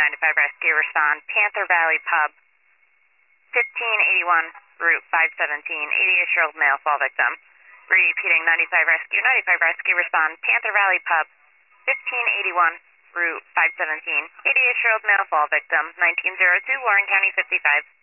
95 Rescue, respond. Panther Valley Pub, 1581, Route 517, 88-year-old male fall victim. Repeating 95 Rescue, respond. Panther Valley Pub, 1581, Route 517, 88-year-old male fall victim, 1902, Warren County 55.